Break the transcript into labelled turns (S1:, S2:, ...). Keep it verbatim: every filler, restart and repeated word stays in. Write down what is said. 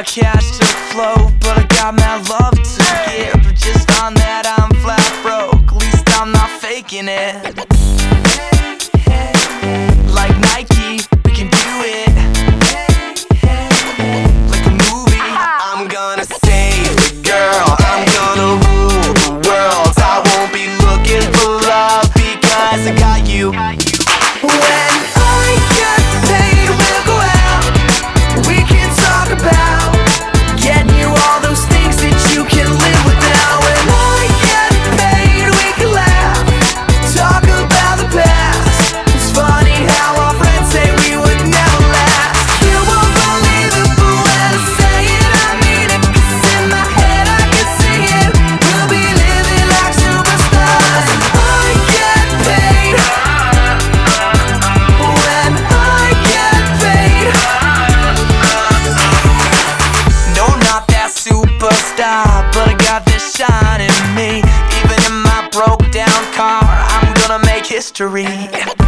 S1: got cash to flow, but I got mad love to give. But just on that I'm flat broke, at least I'm not faking it. Like Nike, we can do it. Like a movie. I'm gonna save the girl, I'm gonna rule the world. I won't be looking for love because I got you. When I get paid, we'll go out. We can talk about getting you all those things that you can live without. When I get paid, we can laugh, talk about the past. It's funny how our friends say we would never last. You won't believe it, but when I say it, I mean it. 'Cause in my head I can see it. We'll be living like superstars. I get paid. When I get paid. No, I'm not that superstar, but I got this shine in me. Even in my broke down car, I'm gonna make history.